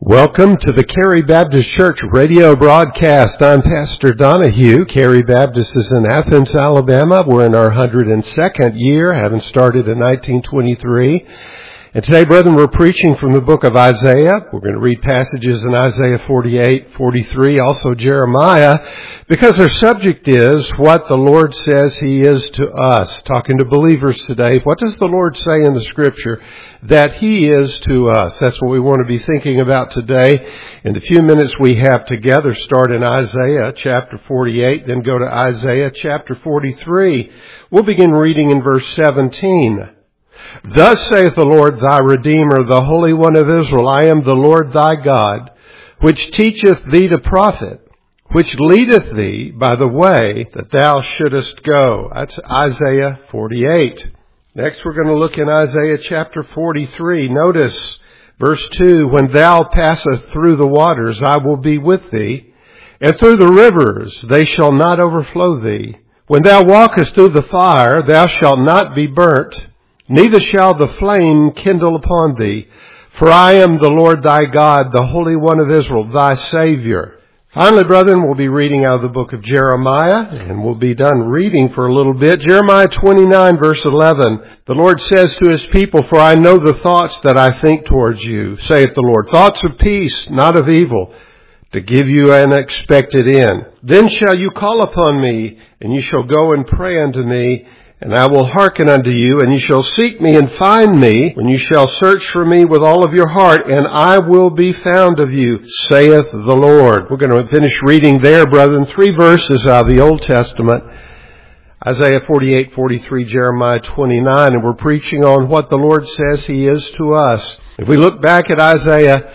Welcome to the Cary Baptist Church radio broadcast. I'm Pastor Donahue. Cary Baptist is in Athens, Alabama. We're in our 102nd year, having started in 1923. And today, brethren, we're preaching from the book of Isaiah. We're going to read passages in Isaiah 48, 43, also Jeremiah, because our subject is what the Lord says He is to us. Talking to believers today, what does the Lord say in the Scripture that He is to us? That's what we want to be thinking about today. In the few minutes we have together, start in Isaiah chapter 48, then go to Isaiah chapter 43. We'll begin reading in verse 17. Thus saith the Lord thy Redeemer, the Holy One of Israel, I am the Lord thy God, which teacheth thee to profit, which leadeth thee by the way that thou shouldest go. That's Isaiah 48. Next we're going to look in Isaiah chapter 43. Notice verse 2, when thou passest through the waters, I will be with thee, and through the rivers, they shall not overflow thee. When thou walkest through the fire, thou shalt not be burnt, neither shall the flame kindle upon thee. For I am the Lord thy God, the Holy One of Israel, thy Savior. Finally, brethren, we'll be reading out of the book of Jeremiah, and we'll be done reading for a little bit. Jeremiah 29, verse 11. The Lord says to His people, For I know the thoughts that I think towards you, saith the Lord, thoughts of peace, not of evil, to give you an expected end. Then shall you call upon me, and you shall go and pray unto me, and I will hearken unto you, and you shall seek me and find me, when you shall search for me with all of your heart, and I will be found of you, saith the Lord. We're going to finish reading there, brethren, 3 verses out of the Old Testament, Isaiah 48, 43, Jeremiah 29, and we're preaching on what the Lord says He is to us. If we look back at Isaiah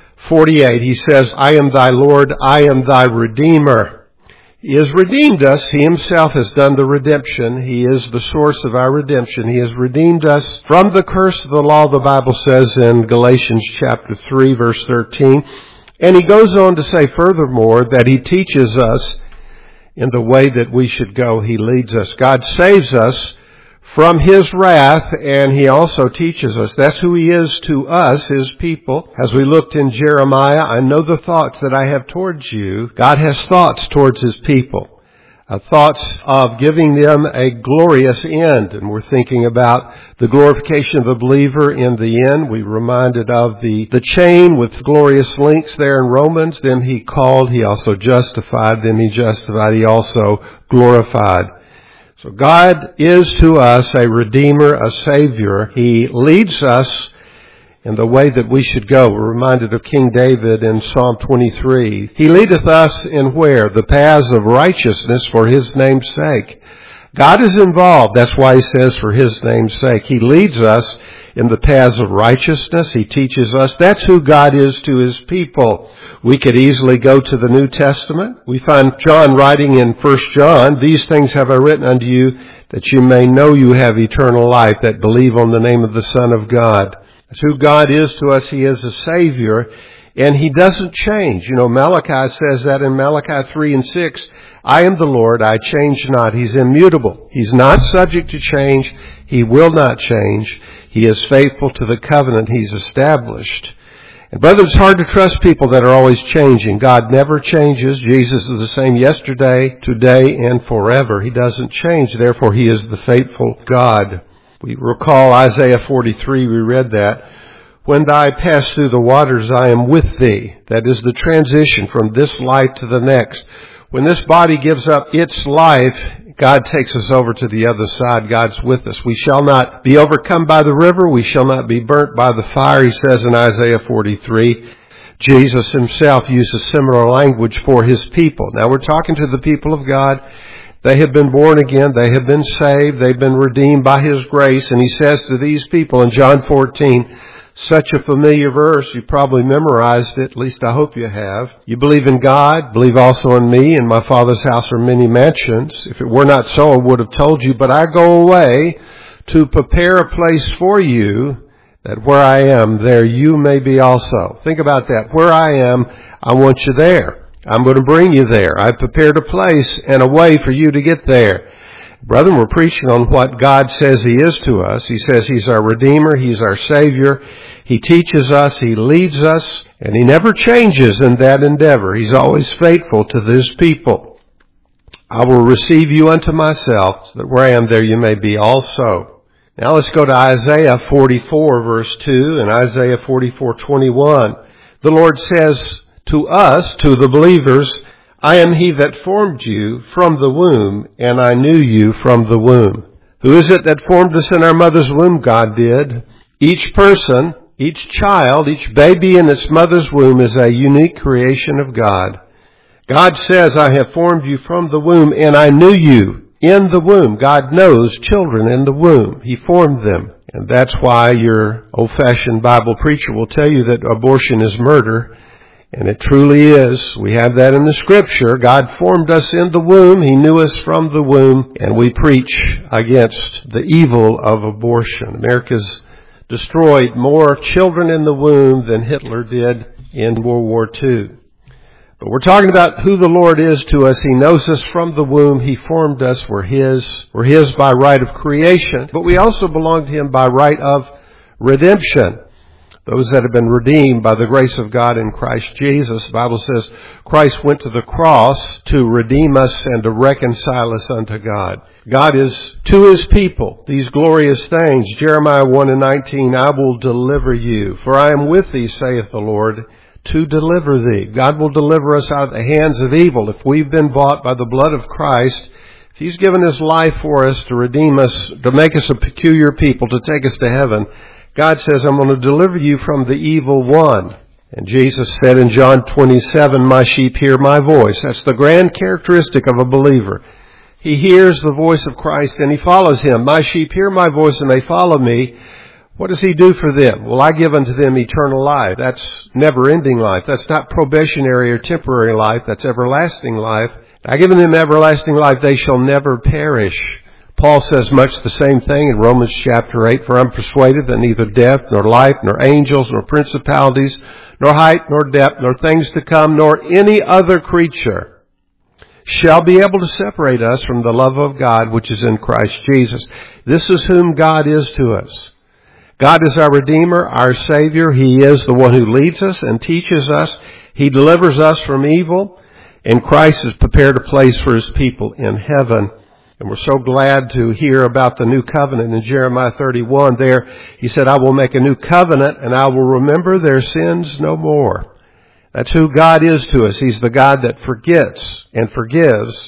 48, He says, I am thy Lord, I am thy Redeemer. He has redeemed us. He Himself has done the redemption. He is the source of our redemption. He has redeemed us from the curse of the law, the Bible says in Galatians chapter 3, verse 13. And He goes on to say furthermore that He teaches us in the way that we should go. He leads us. God saves us from His wrath, and He also teaches us. That's who He is to us, His people. As we looked in Jeremiah, I know the thoughts that I have towards you. God has thoughts towards His people. Thoughts of giving them a glorious end. And we're thinking about the glorification of the believer in the end. We reminded of the chain with glorious links there in Romans. Them He called, He also justified. Them He justified, He also glorified. So God is to us a Redeemer, a Savior. He leads us in the way that we should go. We're reminded of King David in Psalm 23. He leadeth us in where? The paths of righteousness for His name's sake. God is involved. That's why He says for His name's sake. He leads us in the paths of righteousness. He teaches us. That's who God is to His people. We could easily go to the New Testament. We find John writing in 1 John, These things have I written unto you, that you may know you have eternal life, that believe on the name of the Son of God. That's who God is to us. He is a Savior, and He doesn't change. You know, Malachi says that in Malachi 3 and 6, I am the Lord, I change not. He's immutable. He's not subject to change. He will not change. He is faithful to the covenant He's established. And brethren, it's hard to trust people that are always changing. God never changes. Jesus is the same yesterday, today, and forever. He doesn't change. Therefore, He is the faithful God. We recall Isaiah 43. We read that. When thou pass through the waters, I am with thee. That is the transition from this life to the next. When this body gives up its life, God takes us over to the other side. God's with us. We shall not be overcome by the river. We shall not be burnt by the fire, He says in Isaiah 43. Jesus Himself uses similar language for His people. Now we're talking to the people of God. They have been born again. They have been saved. They've been redeemed by His grace. And He says to these people in John 14, such a familiar verse, you probably memorized it, at least I hope you have. You believe in God, believe also in me. In my Father's house are many mansions. If it were not so, I would have told you, but I go away to prepare a place for you, that where I am, there you may be also. Think about that. Where I am, I want you there. I'm going to bring you there. I've prepared a place and a way for you to get there. Brethren, we're preaching on what God says He is to us. He says He's our Redeemer, He's our Savior. He teaches us, He leads us, and He never changes in that endeavor. He's always faithful to His people. I will receive you unto myself, so that where I am, there you may be also. Now let's go to Isaiah 44, verse 2, and Isaiah 44:21. The Lord says to us, to the believers, I am He that formed you from the womb, and I knew you from the womb. Who is it that formed us in our mother's womb? God did. Each person, each child, each baby in its mother's womb is a unique creation of God. God says, I have formed you from the womb, and I knew you in the womb. God knows children in the womb. He formed them. And that's why your old-fashioned Bible preacher will tell you that abortion is murder. And it truly is. We have that in the Scripture. God formed us in the womb. He knew us from the womb. And we preach against the evil of abortion. America's destroyed more children in the womb than Hitler did in World War II. But we're talking about who the Lord is to us. He knows us from the womb. He formed us. We're His. We're His by right of creation. But we also belong to Him by right of redemption. Those that have been redeemed by the grace of God in Christ Jesus. The Bible says Christ went to the cross to redeem us and to reconcile us unto God. God is to His people these glorious things. Jeremiah 1:19, I will deliver you, for I am with thee, saith the Lord, to deliver thee. God will deliver us out of the hands of evil. If we've been bought by the blood of Christ, if He's given His life for us to redeem us, to make us a peculiar people, to take us to heaven, God says, I'm going to deliver you from the evil one. And Jesus said in John 27, my sheep hear my voice. That's the grand characteristic of a believer. He hears the voice of Christ and he follows Him. My sheep hear my voice and they follow me. What does He do for them? Well, I give unto them eternal life. That's never-ending life. That's not probationary or temporary life. That's everlasting life. I give them everlasting life. They shall never perish. Paul says much the same thing in Romans chapter 8, for I'm persuaded that neither death, nor life, nor angels, nor principalities, nor height, nor depth, nor things to come, nor any other creature shall be able to separate us from the love of God which is in Christ Jesus. This is whom God is to us. God is our Redeemer, our Savior. He is the one who leads us and teaches us. He delivers us from evil, and Christ has prepared a place for His people in heaven. And we're so glad to hear about the new covenant in Jeremiah 31. There, He said, I will make a new covenant and I will remember their sins no more. That's who God is to us. He's the God that forgets and forgives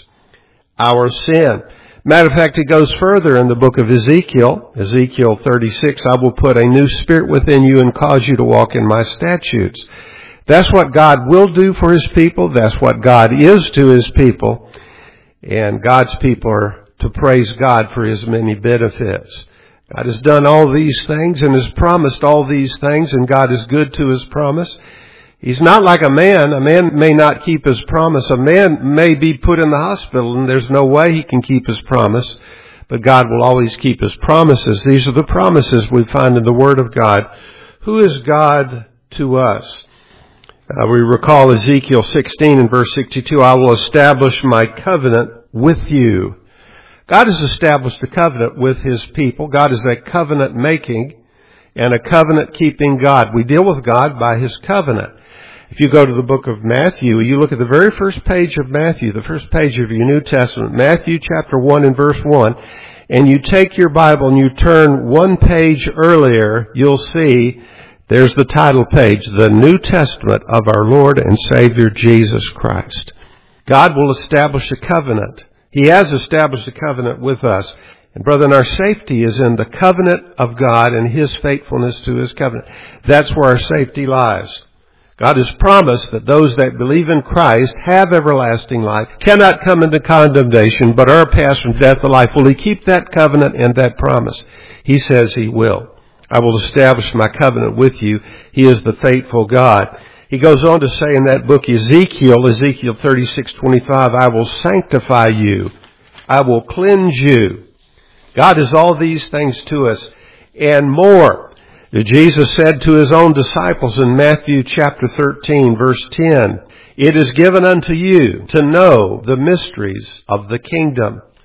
our sin. Matter of fact, it goes further in the book of Ezekiel. Ezekiel 36, I will put a new spirit within you and cause you to walk in my statutes. That's what God will do for His people. That's what God is to His people. And God's people are to praise God for His many benefits. God has done all these things and has promised all these things, and God is good to His promise. He's not like a man. A man may not keep his promise. A man may be put in the hospital and there's no way he can keep his promise. But God will always keep His promises. These are the promises we find in the Word of God. Who is God to us? We recall Ezekiel 16 and verse 62, I will establish my covenant with you. God has established a covenant with His people. God is a covenant-making and a covenant-keeping God. We deal with God by His covenant. If you go to the book of Matthew, you look at the very first page of Matthew, the first page of your New Testament, Matthew chapter 1 and verse 1, and you take your Bible and you turn one page earlier, you'll see there's the title page, The New Testament of our Lord and Savior Jesus Christ. God will establish a covenant. He has established a covenant with us. And brethren, our safety is in the covenant of God and His faithfulness to His covenant. That's where our safety lies. God has promised that those that believe in Christ have everlasting life, cannot come into condemnation, but are passed from death to life. Will He keep that covenant and that promise? He says He will. I will establish my covenant with you. He is the faithful God. He goes on to say in that book, Ezekiel 36:25, I will sanctify you. I will cleanse you. God is all these things to us and more. Jesus said to His own disciples in Matthew chapter 13, verse 10, it is given unto you to know the mysteries of the kingdom.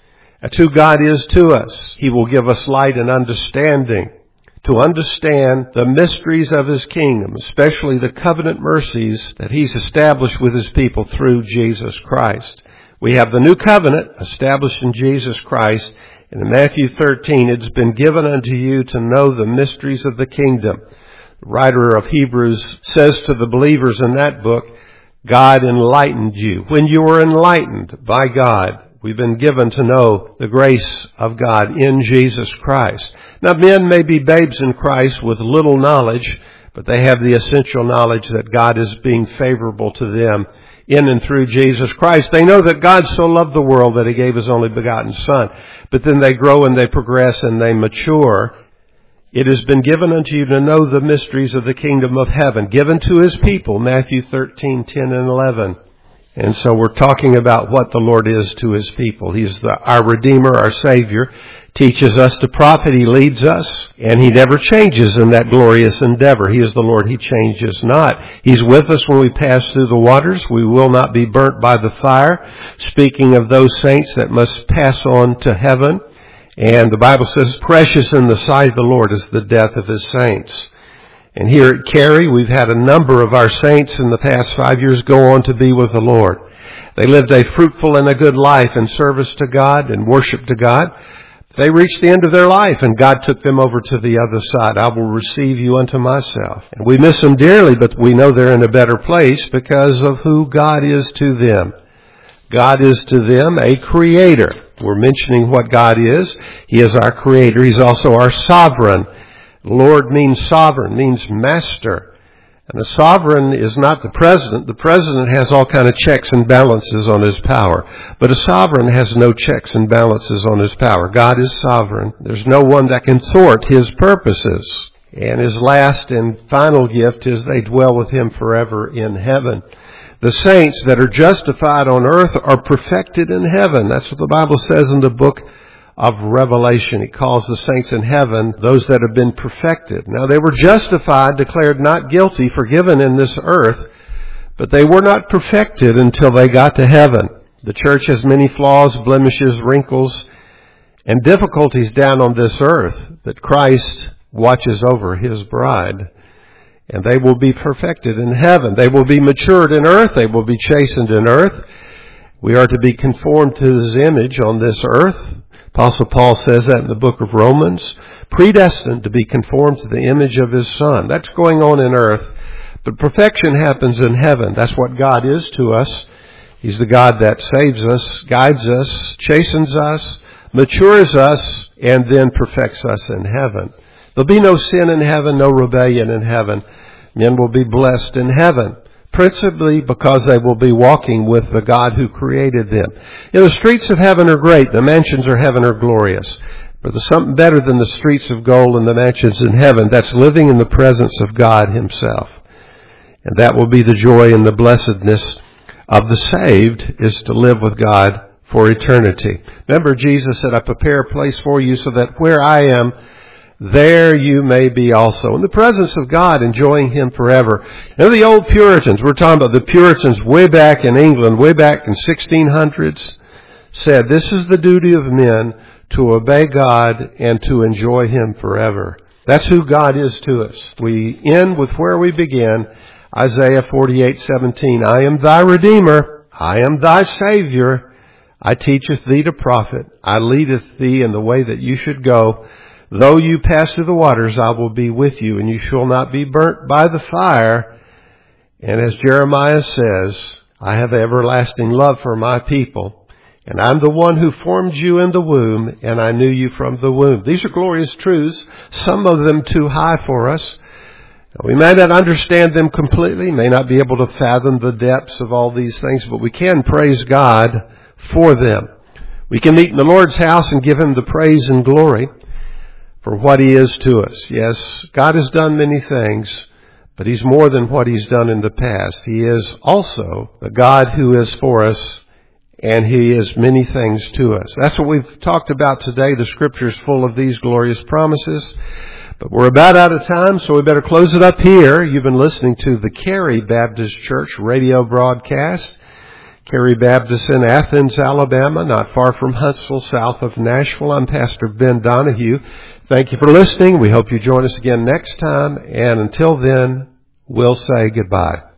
That's who God is to us. He will give us light and understanding to understand the mysteries of His kingdom, especially the covenant mercies that He's established with His people through Jesus Christ. We have the new covenant established in Jesus Christ. And in Matthew 13, it's been given unto you to know the mysteries of the kingdom. The writer of Hebrews says to the believers in that book, God enlightened you. When you were enlightened by God, we've been given to know the grace of God in Jesus Christ. Now, men may be babes in Christ with little knowledge, but they have the essential knowledge that God is being favorable to them in and through Jesus Christ. They know that God so loved the world that He gave His only begotten Son. But then they grow and they progress and they mature. It has been given unto you to know the mysteries of the kingdom of heaven, given to His people, Matthew 13:10 and 11. And so we're talking about what the Lord is to His people. He's our Redeemer, our Savior, teaches us to profit. He leads us, and He never changes in that glorious endeavor. He is the Lord. He changes not. He's with us when we pass through the waters. We will not be burnt by the fire. Speaking of those saints that must pass on to heaven. And the Bible says, precious in the sight of the Lord is the death of His saints. And here at Cary, we've had a number of our saints in the past 5 years go on to be with the Lord. They lived a fruitful and a good life in service to God and worship to God. They reached the end of their life, and God took them over to the other side. I will receive you unto myself. And we miss them dearly, but we know they're in a better place because of who God is to them. God is to them a creator. We're mentioning what God is. He is our creator. He's also our sovereign. Lord means sovereign, means master. And the sovereign is not the president. The president has all kind of checks and balances on his power. But a sovereign has no checks and balances on his power. God is sovereign. There's no one that can thwart His purposes. And His last and final gift is they dwell with Him forever in heaven. The saints that are justified on earth are perfected in heaven. That's what the Bible says in the book of Revelation. He calls the saints in heaven those that have been perfected. Now they were justified, declared not guilty, forgiven in this earth, but they were not perfected until they got to heaven. The church has many flaws, blemishes, wrinkles, and difficulties down on this earth, but Christ watches over His bride. And they will be perfected in heaven. They will be matured in earth. They will be chastened in earth. We are to be conformed to His image on this earth. Apostle Paul says that in the book of Romans. Predestined to be conformed to the image of His Son. That's going on in earth. But perfection happens in heaven. That's what God is to us. He's the God that saves us, guides us, chastens us, matures us, and then perfects us in heaven. There'll be no sin in heaven, no rebellion in heaven. Men will be blessed in heaven, principally because they will be walking with the God who created them. The streets of heaven are great. The mansions of heaven are glorious. But there's something better than the streets of gold and the mansions in heaven. That's living in the presence of God Himself. And that will be the joy and the blessedness of the saved, is to live with God for eternity. Remember, Jesus said, I prepare a place for you so that where I am, there you may be also. In the presence of God, enjoying Him forever. Now the old Puritans, we're talking about the Puritans way back in England, way back in 1600s, said this is the duty of men, to obey God and to enjoy Him forever. That's who God is to us. We end with where we begin, Isaiah 48:17. I am thy Redeemer, I am thy Savior. I teacheth thee to profit, I leadeth thee in the way that you should go. Though you pass through the waters, I will be with you, and you shall not be burnt by the fire. And as Jeremiah says, I have everlasting love for my people, and I'm the one who formed you in the womb, and I knew you from the womb. These are glorious truths, some of them too high for us. We may not understand them completely, may not be able to fathom the depths of all these things, but we can praise God for them. We can meet in the Lord's house and give Him the praise and glory for what He is to us. Yes, God has done many things, but He's more than what He's done in the past. He is also the God who is for us, and He is many things to us. That's what we've talked about today. The Scripture is full of these glorious promises. But we're about out of time, so we better close it up here. You've been listening to the Cary Baptist Church radio broadcast. Cary Baptist in Athens, Alabama, not far from Huntsville, south of Nashville. I'm Pastor Ben Donahue. Thank you for listening. We hope you join us again next time. And until then, we'll say goodbye.